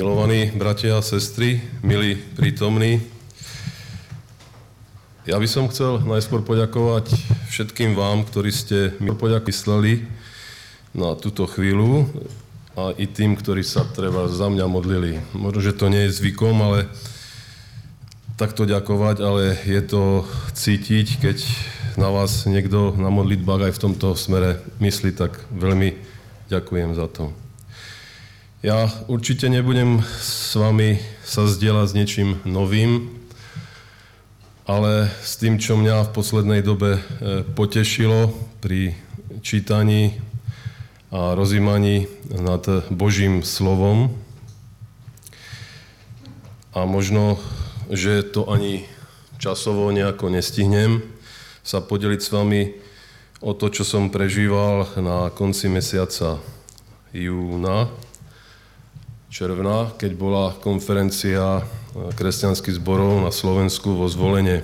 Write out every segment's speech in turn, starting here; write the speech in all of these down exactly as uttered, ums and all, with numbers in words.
Milovaní bratia a sestry, milí prítomní, ja by som chcel najskôr poďakovať všetkým vám, ktorí ste mi poďakovali na túto chvíľu a i tým, ktorí sa treba za mňa modlili. Možno, že to nie je zvykom, ale takto ďakovať, ale je to cítiť, keď na vás niekto na modlitbách aj v tomto smere myslí, tak veľmi ďakujem za to. Ja určite nebudem s vami sa zdieľať s niečím novým, ale s tým, čo mňa v poslednej dobe potešilo pri čítaní a rozjímaní nad Božím slovom. A možno, že to ani časovo nejako nestihnem sa podeliť s vami o to, čo som prežíval na konci mesiaca júna, června, keď bola konferencia kresťanských zborov na Slovensku vo Zvolene.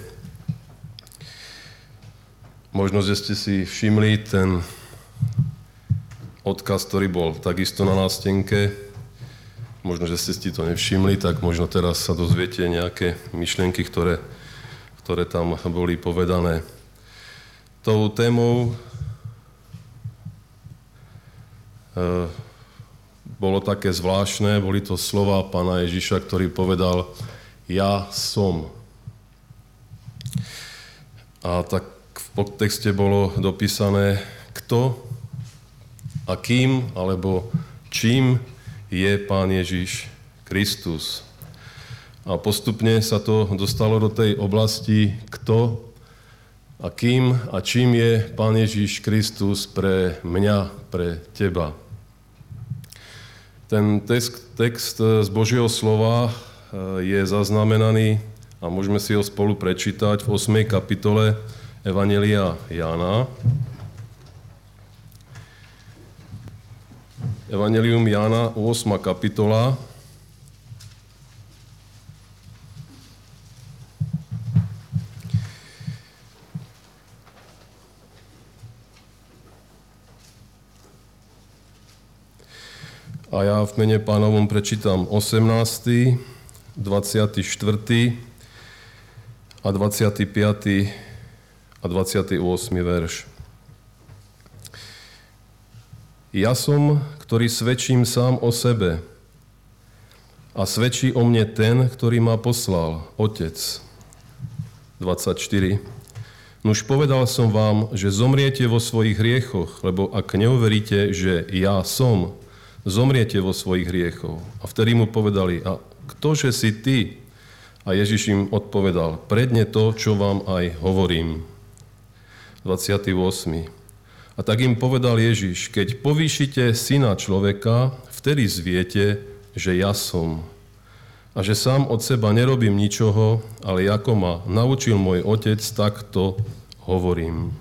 Možno, že ste si všimli ten odkaz, ktorý bol takisto na nástenke. Možno, že ste si to nevšimli, tak možno teraz sa dozviete nejaké myšlienky, ktoré, ktoré tam boli povedané. Tou témou e, bolo také zvláštne, boli to slova Pána Ježiša, ktorý povedal ja som. A tak v podtexte bolo dopísané, kto a kým, alebo čím je Pán Ježiš Kristus. A postupne sa to dostalo do tej oblasti, kto a kým a čím je Pán Ježiš Kristus pre mňa, pre teba. Ten text, text z Božieho slova je zaznamenaný a môžeme si ho spolu prečítať v ôsmej kapitole Evanjelia Jána. Evanjelium Jána, ôsma kapitola. A ja v mene Pánovom prečítam osemnásty, dvadsiaty štvrtý a dvadsiaty piaty a dvadsiaty ôsmy verš. Ja som, ktorý svedčím sám o sebe a svedčí o mne ten, ktorý ma poslal, Otec. dvadsaťštyri. Nuž povedal som vám, že zomriete vo svojich hriechoch, lebo ak neuveríte, že ja som, zomriete vo svojich hriechoch. A vtedy mu povedali, a ktože si ty? A Ježiš im odpovedal, predne to, čo vám aj hovorím. dvadsiaty ôsmy. A tak im povedal Ježiš, keď povýšite syna človeka, vtedy zviete, že ja som. A že sám od seba nerobím ničoho, ale ako ma naučil môj Otec, tak to hovorím.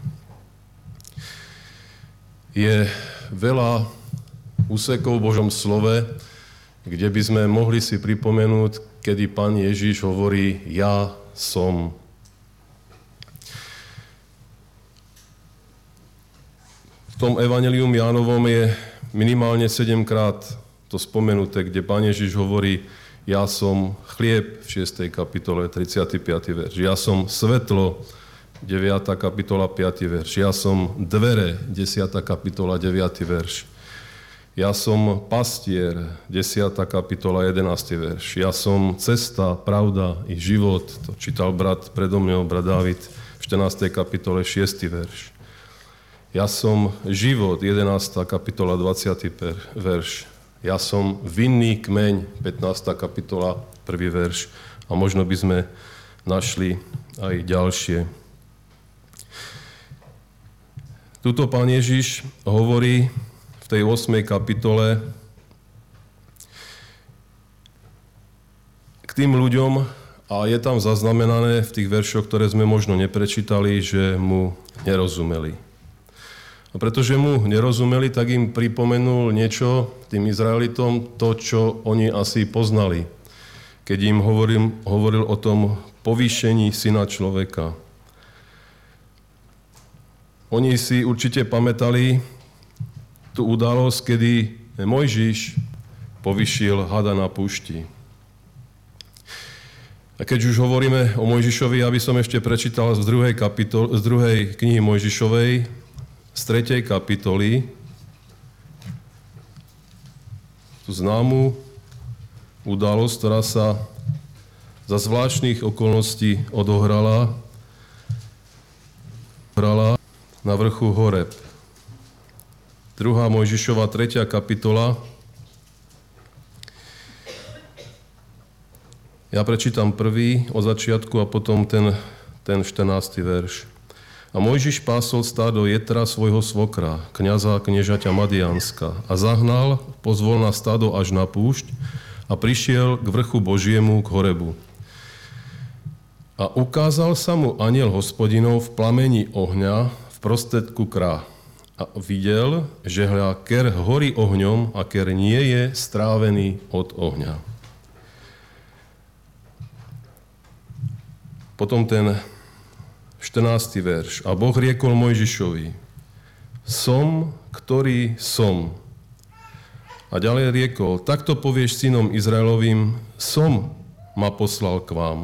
Je veľa úsekov v Božom slove, kde by sme mohli si pripomenúť, kedy Pán Ježiš hovorí ja som. V tom Evanjelium Jánovom je minimálne sedemkrát to spomenuté, kde Pán Ježiš hovorí ja som chlieb v šiestej kapitole, tridsiaty piaty verš. Ja som svetlo, deviata kapitola, piaty verš. Ja som dvere, desiata kapitola, deviaty verš. Ja som pastier, desiata kapitola, jedenásty verš. Ja som cesta, pravda i život, to čítal brat predo mňou, brat Dávid, v štrnástej kapitole, šiesty verš. Ja som život, jedenásta kapitola, dvadsiaty verš. Ja som vinný kmeň, pätnásta kapitola, prvý verš. A možno by sme našli aj ďalšie. Tuto Pán Ježiš hovorí v tej ôsmej kapitole k tým ľuďom, a je tam zaznamenané v tých veršoch, ktoré sme možno neprečítali, že mu nerozumeli. A pretože mu nerozumeli, tak im pripomenul niečo tým Izraelitom, to, čo oni asi poznali, keď im hovoril, hovoril o tom povýšení syna človeka. Oni si určite pamätali tú udalosť, kedy Mojžiš povyšil hada na púšti. A keď už hovoríme o Mojžišovi, aby som ešte prečítal z druhej, kapitol, z druhej knihy Mojžišovej, z tretej kapitoly, tú známu udalosť, ktorá sa za zvláštnych okolností odohrala, odohrala na vrchu Horeb. Druhá Mojžišova, tretia kapitola. Ja prečítam prvý od začiatku a potom ten, ten štrnásty verš. A Mojžiš pásol stádo Jetra svojho svokra, kňaza kniežaťa Madianska, a zahnal, pozvol na stádo až na púšť a prišiel k vrchu Božiemu, k Horebu. A ukázal sa mu anjel Hospodinov v plameni ohňa v prostredku krá. A videl, že hľa ker horí ohňom a ker nie je strávený od ohňa. Potom ten štrnásty verš. A Boh riekol Mojžišovi, som, ktorý som. A ďalej riekol, takto povieš synom Izraelovým, som ma poslal k vám.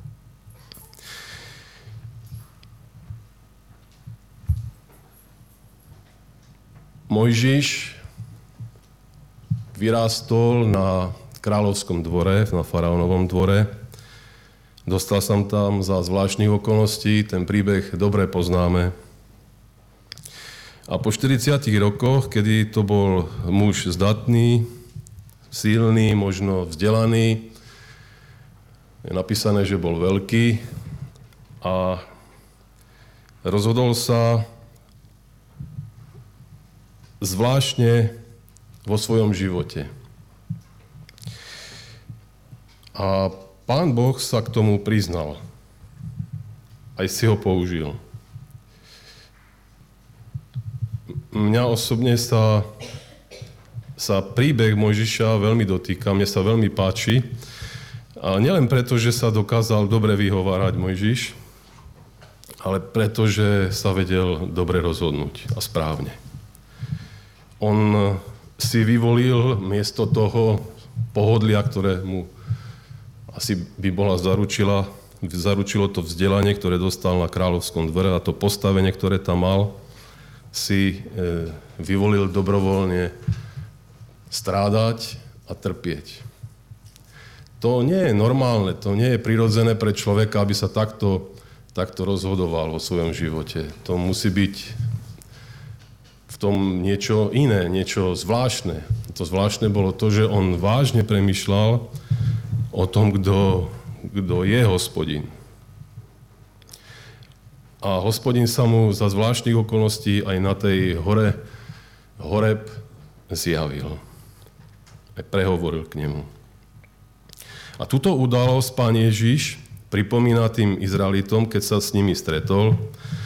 Mojžiš vyrástol na kráľovskom dvore, na faraónovom dvore. Dostal som tam za zvláštnych okolností, ten príbeh dobre poznáme. A po štyridsiatich rokoch, kedy to bol muž zdatný, silný, možno vzdelaný, je napísané, že bol veľký a rozhodol sa zvláštne vo svojom živote. A Pán Boh sa k tomu priznal. Aj si ho použil. Mňa osobne sa, sa príbeh Mojžiša veľmi dotýka, mne sa veľmi páči. A nielen preto, že sa dokázal dobre vyhovárať Mojžiš, ale preto, že sa vedel dobre rozhodnúť a správne. On si vyvolil miesto toho pohodlia, ktoré mu asi by bola zaručila, zaručilo to vzdelanie, ktoré dostal na kráľovskom dvore a to postavenie, ktoré tam mal, si e, vyvolil dobrovoľne strádať a trpieť. To nie je normálne, to nie je prirodzené pre človeka, aby sa takto, takto rozhodoval vo svojom živote. To musí byť v tom niečo iné, niečo zvláštne. To zvláštne bolo to, že on vážne premýšľal o tom, kto, kto je Hospodin. A Hospodin sa mu za zvláštnych okolností aj na tej hore Horeb zjavil. Aj prehovoril k nemu. A túto udalosť Pán Ježiš pripomína tým Izraelitom, keď sa s nimi stretol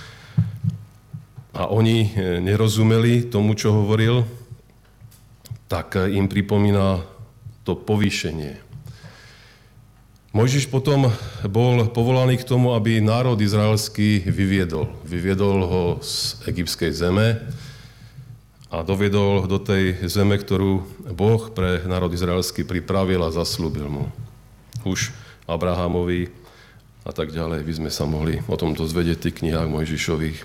a oni nerozumeli tomu, čo hovoril, tak im pripomína to povýšenie. Mojžiš potom bol povolaný k tomu, aby národ izraelský vyviedol. Vyviedol ho z egyptskej zeme a doviedol do tej zeme, ktorú Boh pre národ izraelský pripravil a zasľúbil mu. Už Abrahamovi a tak ďalej. By sme sa mohli o tom dozvedieť v tých knihách Mojžišových.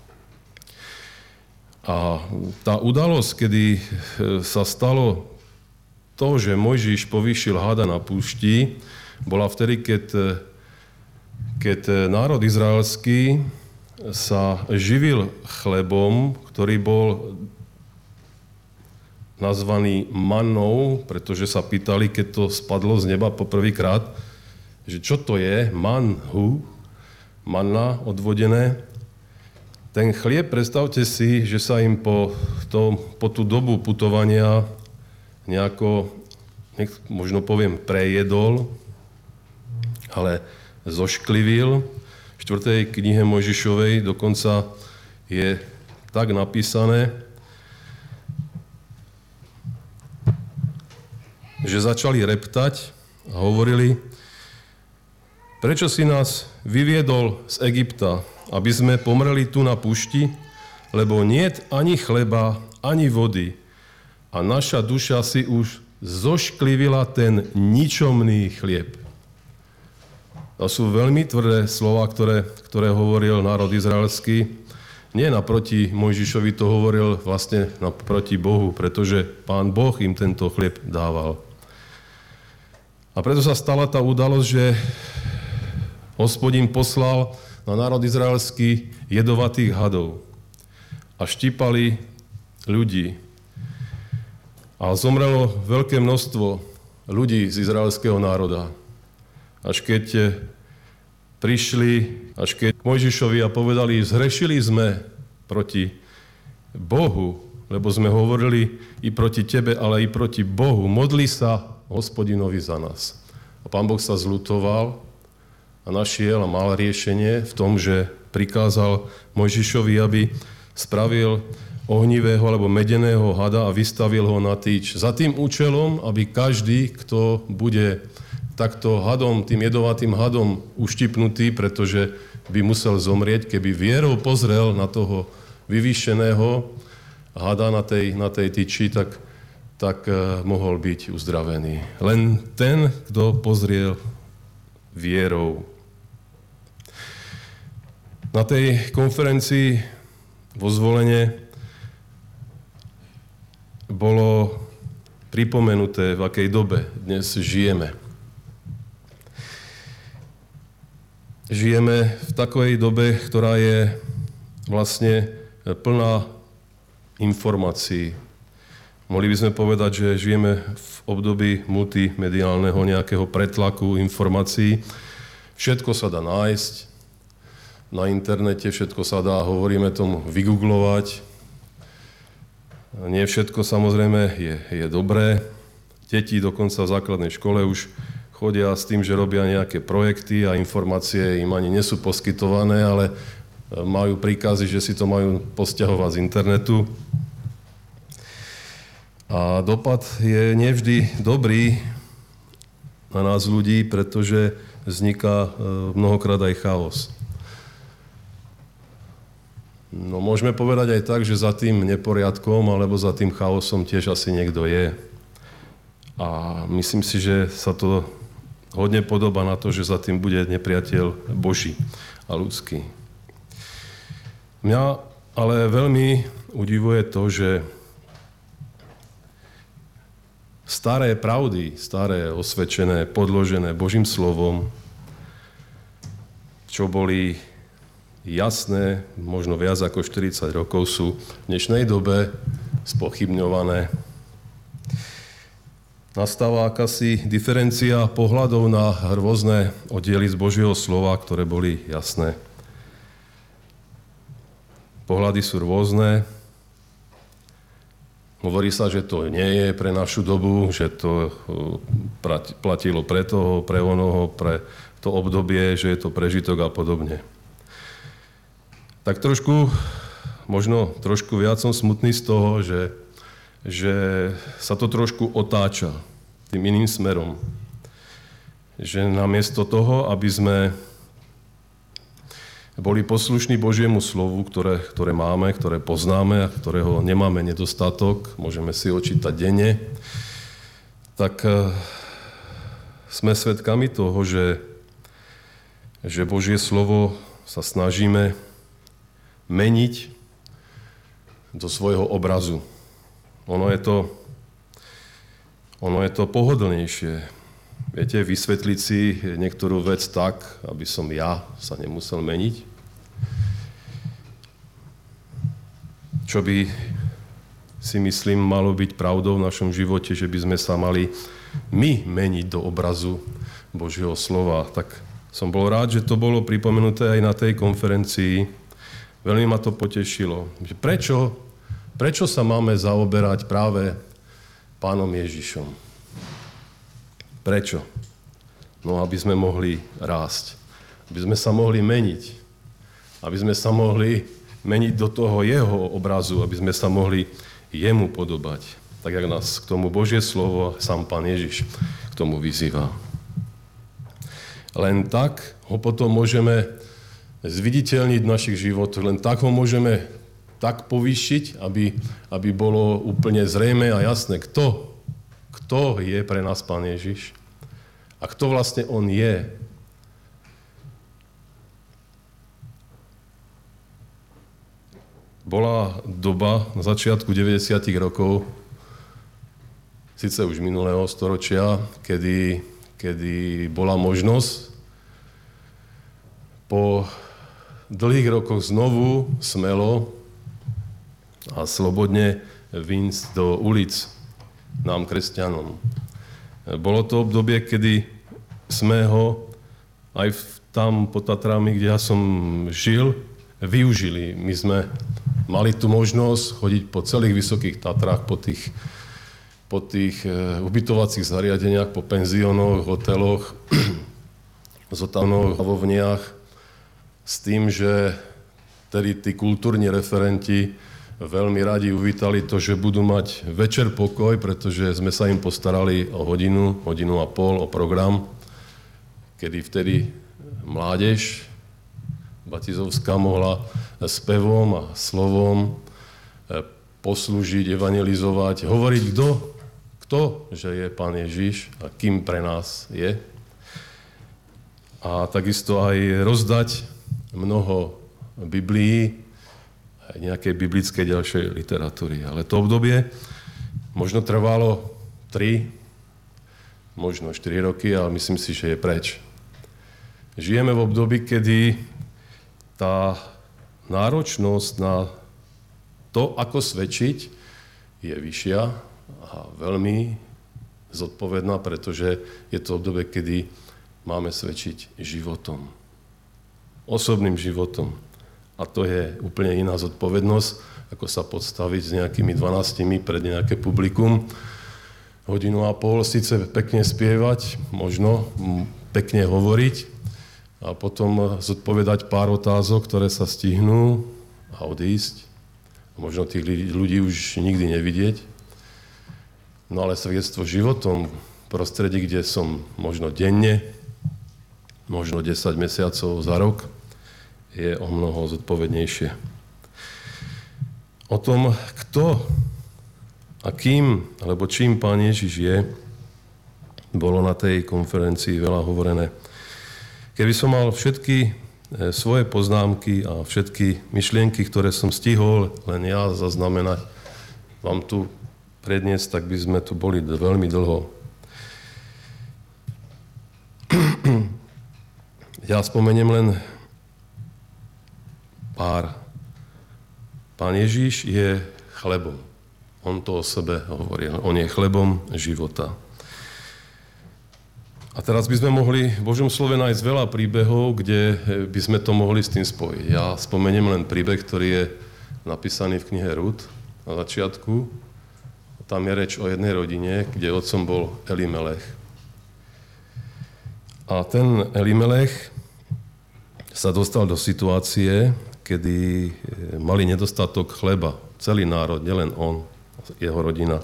A tá udalosť, kedy sa stalo to, že Mojžiš povýšil hada na púšti, bola vtedy, keď, keď národ izraelský sa živil chlebom, ktorý bol nazvaný mannou, pretože sa pýtali, keď to spadlo z neba poprvýkrát, že čo to je, manhu, manna odvodené. Ten chlieb, predstavte si, že sa im po, to, po tú dobu putovania nejako, možno poviem, prejedol, ale zošklivil. V štvrtej knihe Mojžišovej dokonca je tak napísané, že začali reptať a hovorili, prečo si nás vyviedol z Egypta, aby sme pomreli tu na púšti, lebo niet ani chleba, ani vody a naša duša si už zošklivila ten ničomný chlieb. To sú veľmi tvrdé slova, ktoré, ktoré hovoril národ izraelský. Nie naproti Mojžišovi, to hovoril vlastne naproti Bohu, pretože Pán Boh im tento chlieb dával. A preto sa stala tá udalosť, že Hospodin poslal na národ izraelský jedovatých hadov a štípali ľudí. A zomrelo veľké množstvo ľudí z izraelského národa. Až keď prišli, až keď Mojžišovi a povedali, zhrešili sme proti Bohu, lebo sme hovorili i proti tebe, ale i proti Bohu. Modli sa Hospodinovi za nás. A Pán Boh sa zľutoval a našiel a mal riešenie v tom, že prikázal Mojžišovi, aby spravil ohnivého alebo medeného hada a vystavil ho na tyč. Za tým účelom, aby každý, kto bude takto hadom, tým jedovatým hadom uštipnutý, pretože by musel zomrieť, keby vierou pozrel na toho vyvýšeného hada na tej, na tej tyči, tak, tak uh, mohol byť uzdravený. Len ten, kto pozriel vierou. Na tej konferencii vo Zvolene bolo pripomenuté, v akej dobe dnes žijeme. Žijeme v takej dobe, ktorá je vlastne plná informácií. Mohli by sme povedať, že žijeme v období multimediálneho nejakého pretlaku informácií. Všetko sa dá nájsť na internete, všetko sa dá, hovoríme tomu, vygooglovať. Nie všetko samozrejme je, je dobré. Deti dokonca v základnej škole už chodia s tým, že robia nejaké projekty a informácie im ani nie sú poskytované, ale majú príkazy, že si to majú posťahovať z internetu. A dopad je nevždy dobrý na nás ľudí, pretože vzniká mnohokrát aj chaos. No môžeme povedať aj tak, že za tým neporiadkom alebo za tým chaosom tiež asi niekto je. A myslím si, že sa to hodne podobá na to, že za tým bude nepriateľ Boží a ľudský. Mňa ale veľmi udivuje to, že staré pravdy, staré, osvedčené, podložené Božím slovom, čo boli jasné, možno viac ako štyridsať rokov, sú v dnešnej dobe spochybňované. Nastáva akási diferencia pohľadov na rôzne oddiely z Božieho slova, ktoré boli jasné. Pohľady sú rôzne. Hovorí sa, že to nie je pre našu dobu, že to platilo pre toho, pre onoho, pre to obdobie, že je to prežitok a podobne. Tak trošku, možno trošku viac som smutný z toho, že, že sa to trošku otáča tým iným smerom. Že namiesto toho, aby sme boli poslušní Božiemu slovu, ktoré, ktoré máme, ktoré poznáme a ktorého nemáme nedostatok, môžeme si ho čítať denne, tak sme svedkami toho, že, že Božie slovo sa snažíme meniť do svojho obrazu. Ono je to, ono je to pohodlnejšie. Viete, vysvetliť si niektorú vec tak, aby som ja sa nemusel meniť. Čo by, si myslím, malo byť pravdou v našom živote, že by sme sa mali my meniť do obrazu Božieho slova. Tak som bol rád, že to bolo pripomenuté aj na tej konferencii. Veľmi ma to potešilo. Prečo, prečo sa máme zaoberať práve Pánom Ježišom? Prečo? No, aby sme mohli rásť. Aby sme sa mohli meniť. Aby sme sa mohli meniť do toho jeho obrazu. Aby sme sa mohli jemu podobať. Tak, jak nás k tomu Božie slovo sám Pán Ježiš k tomu vyzýva. Len tak ho potom môžeme zviditeľniť v našich životoch. Len tak ho môžeme tak povýšiť, aby, aby bolo úplne zrejmé a jasné, kto, kto je pre nás Pán Ježiš a kto vlastne on je. Bola doba na začiatku deväťdesiatych rokov, síce už minulého storočia, kedy, kedy bola možnosť po dlhých rokoch znovu smelo a slobodne vyjsť do ulic nám, kresťanom. Bolo to obdobie, kedy sme ho aj v, tam pod Tatrami, kde ja som žil, využili. My sme mali tu možnosť chodiť po celých Vysokých Tatrách, po tých, po tých e, ubytovacích zariadeniach, po penziónoch, hoteloch, zotanoch, hlavovniach, s tým, že tedy tí kultúrni referenti veľmi radi uvítali to, že budú mať večer pokoj, pretože sme sa im postarali o hodinu, hodinu a pol, o program, kedy vtedy mládež batizovská mohla spevom a slovom poslúžiť, evangelizovať, hovoriť kto, kto, že je Pán Ježiš a kým pre nás je. A takisto aj rozdať mnoho Biblií, aj nejakej biblickej ďalšej literatúry. Ale to obdobie možno trvalo tri, možno štyri roky, ale myslím si, že je preč. Žijeme v období, kedy tá náročnosť na to, ako svedčiť, je vyššia a veľmi zodpovedná, pretože je to obdobie, kedy máme svedčiť životom. Osobným životom. A to je úplne iná zodpovednosť, ako sa podstaviť s nejakými dvanástimi pred nejaké publikum. Hodinu a pol, síce pekne spievať, možno pekne hovoriť, a potom zodpovedať pár otázok, ktoré sa stihnú a odísť. Možno tých ľudí už nikdy nevidieť. No ale svedectvo životom v prostredí, kde som možno denne, možno desať mesiacov za rok, je o mnoho zodpovednejšie. O tom, kto a kým, alebo čím Pán Ježiš je, bolo na tej konferencii veľa hovorené. Keby som mal všetky svoje poznámky a všetky myšlienky, ktoré som stihol len ja zaznamenať, vám tu predniesť, tak by sme tu boli veľmi dlho. Ja spomeniem len pár. Pán Ježiš je chlebom. On to o sebe hovoril. On je chlebom života. A teraz by sme mohli v Božom slove nájsť veľa príbehov, kde by sme to mohli s tým spojiť. Ja spomeniem len príbeh, ktorý je napísaný v knihe Rút na začiatku. Tam je reč o jednej rodine, kde otcom bol Elimelech. A ten Elimelech sa dostal do situácie, kedy mali nedostatok chleba. Celý národ, nielen on, jeho rodina.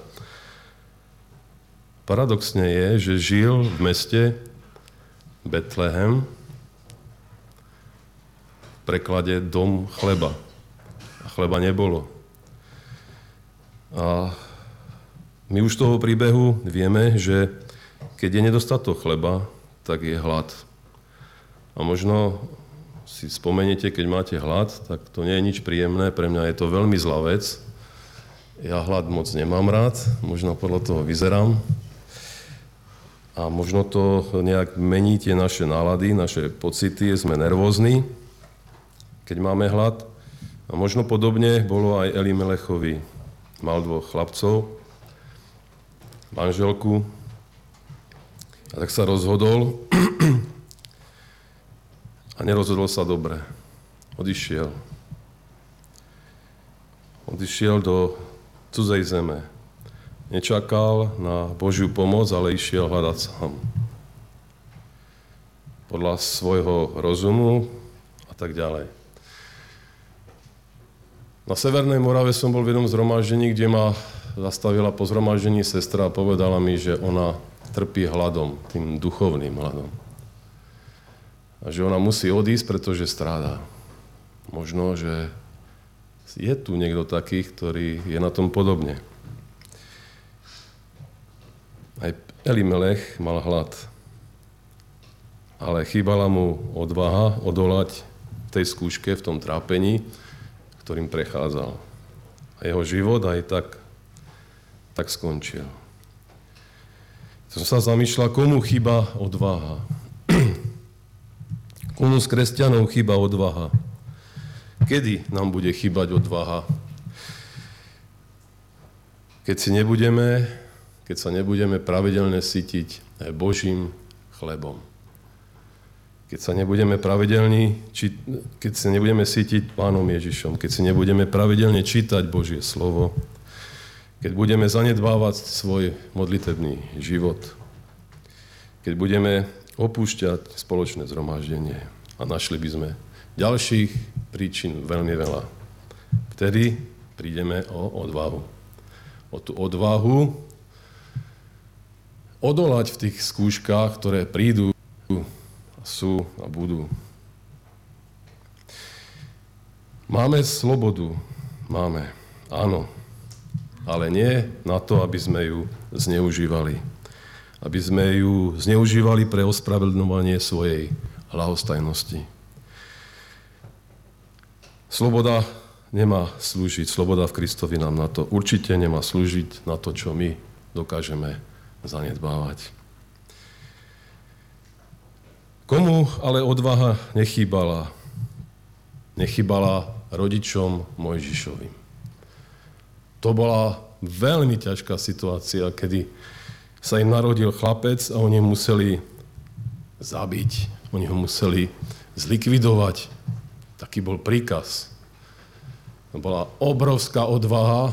Paradoxne je, že žil v meste Betlehem, v preklade dom chleba. A chleba nebolo. A my už z toho príbehu vieme, že keď je nedostatok chleba, tak je hlad. A možno si spomeniete, keď máte hlad, tak to nie je nič príjemné. Pre mňa je to veľmi zlá vec. Ja hlad moc nemám rád, možno podľa toho vyzerám. A možno to nejak mení tie naše nálady, naše pocity, sme nervózni, keď máme hlad. A možno podobne bolo aj Elimelechovi. Mal dvoch chlapcov, manželku, a tak sa rozhodol a nerozhodol sa dobre. Odišiel. Odišiel do cudzej zeme. Nečakal na Božiu pomoc, ale išiel hľadať sám. Podľa svojho rozumu a tak ďalej. Na Severnej Morave som bol v jednom zhromaždení, kde ma zastavila po zhromaždení sestra a povedala mi, že ona trpí hladom, tým duchovným hladom. A že ona musí odísť, pretože stráda. Možno, že je tu niekto taký, ktorý je na tom podobne. Elimelech mal hlad, ale chýbala mu odvaha odolať tej skúške, v tom trápení, ktorým prechádzal. A jeho život aj tak, tak skončil. Som sa zamýšľal, komu chýba odvaha. Komu z kresťanov chýba odvaha. Kedy nám bude chýbať odvaha? Keď si nebudeme, keď sa nebudeme pravidelne sytiť Božím chlebom. Keď sa nebudeme pravidelne, či, keď sa nebudeme sytiť Pánom Ježišom, keď si nebudeme pravidelne čítať Božie slovo, keď budeme zanedbávať svoj modlitebný život, keď budeme opúšťať spoločné zhromaždenie a našli by sme ďalších príčin veľmi veľa. Vtedy prídeme o odvahu. O tú odvahu odolať v tých skúškach, ktoré prídu, sú a budú. Máme slobodu, máme, áno, ale nie na to, aby sme ju zneužívali. Aby sme ju zneužívali pre ospravedlňovanie svojej ľahostajnosti. Sloboda nemá slúžiť, sloboda v Kristovi nám na to určite nemá slúžiť na to, čo my dokážeme zanedbávať. Komu ale odvaha nechýbala? Nechýbala rodičom Mojžišovým. To bola veľmi ťažká situácia, kedy sa im narodil chlapec a oni ho museli zabiť. Oni ho museli zlikvidovať. Taký bol príkaz. To bola obrovská odvaha.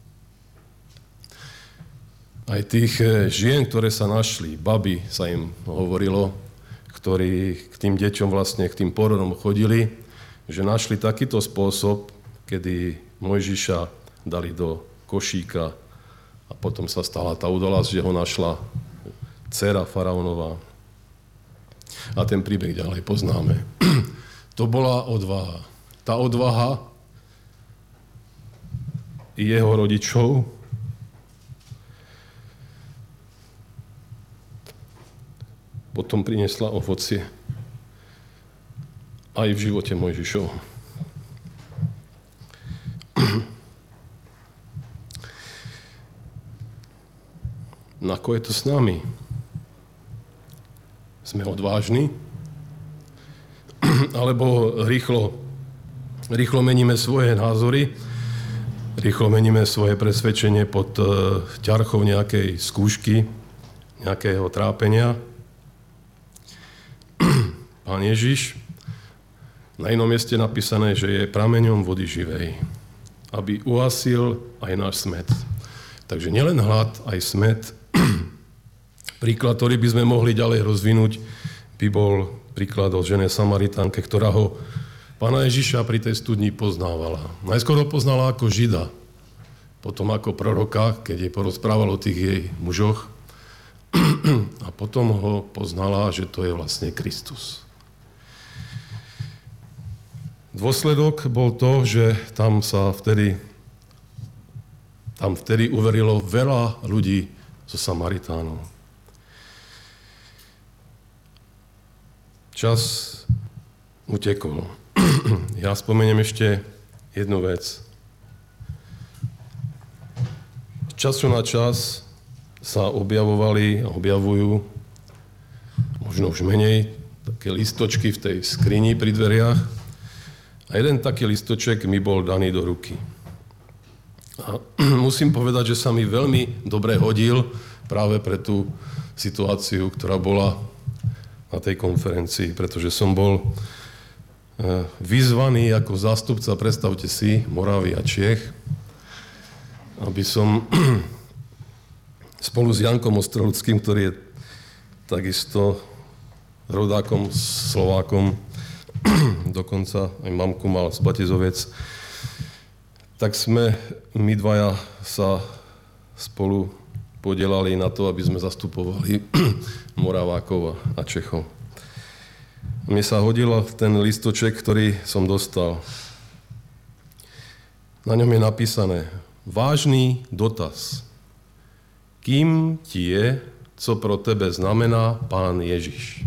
Aj tých žien, ktoré sa našli, baby sa im hovorilo, ktorí k tým deťom vlastne, k tým porodom chodili, že našli takýto spôsob, kedy Mojžiša dali do košíka a potom sa stala tá udalosť, že ho našla dcera faraónová. A ten príbeh ďalej poznáme. To bola odvaha. Tá odvaha jeho rodičov potom priniesla ovocie aj v živote Mojžišov. No ako je to s nami? Sme odvážni? Alebo rýchlo, rýchlo meníme svoje názory, rýchlo meníme svoje presvedčenie pod ťarchou nejakej skúšky, nejakého trápenia? Pán Ježiš, na inom mieste napísané, že je prameňom vody živej, aby uhasil aj náš smäd. Takže nielen hlad, aj smäd. Príklad, ktorý by sme mohli ďalej rozvinúť, by bol príklad o žene Samaritánke, ktorá ho Pána Ježiša pri tej studni poznávala. Najskôr ho poznala ako Žida, potom ako proroka, keď jej porozprával o tých jej mužoch, a potom ho poznala, že to je vlastne Kristus. Dôsledok bol to, že tam sa vtedy, tam vtedy uverilo veľa ľudí zo Samaritánov. Čas utekol. Ja spomeniem ešte jednu vec. Z času na čas sa objavovali a objavujú, možno už menej, také listočky v tej skrini pri dveriach. A jeden taký listoček mi bol daný do ruky. A musím povedať, že sa mi veľmi dobre hodil práve pre tú situáciu, ktorá bola na tej konferencii, pretože som bol vyzvaný ako zástupca, predstavte si, Moravy a Čiech, aby som spolu s Jankom Ostroludským, ktorý je takisto rodákom, Slovákom, dokonca aj mamku mal z Batizoviec, tak sme my dvaja sa spolu podielali na to, aby sme zastupovali Moravákov a Čechov. Mne sa hodil ten listoček, ktorý som dostal. Na ňom je napísané vážny dotaz. Kým ti je co pro tebe znamená Pán Ježiš.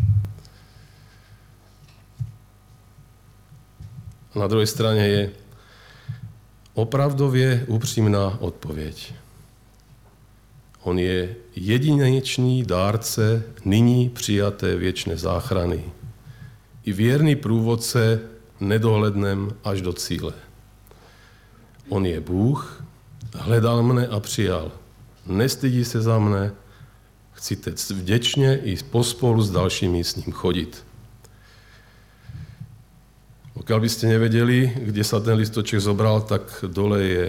A na druhej strane je opravdovie úprimná odpoveď. On je jedinečný dárce nyní přijaté viečné záchrany i vierný průvodce nedohlednem až do cíle. On je Bůh, hledal mne a přijal. Nestydí se za mne, chcete vděčne i pospolu s dalšími s ním chodiť. Pokiaľ by ste nevedeli, kde sa ten listoček zobral, tak dole je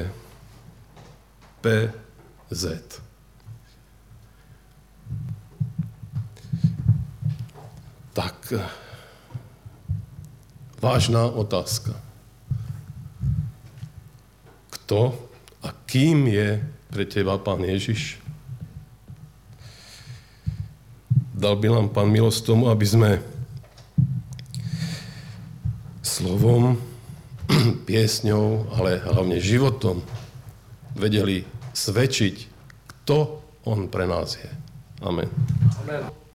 pé zet. Tak, vážna otázka. Kto a kým je pre teba Pán Ježiš? Dal by nám Pán milosť tomu, aby sme slovom, piesňou, ale hlavne životom vedeli svedčiť, kto on pre nás je. Amen. Amen.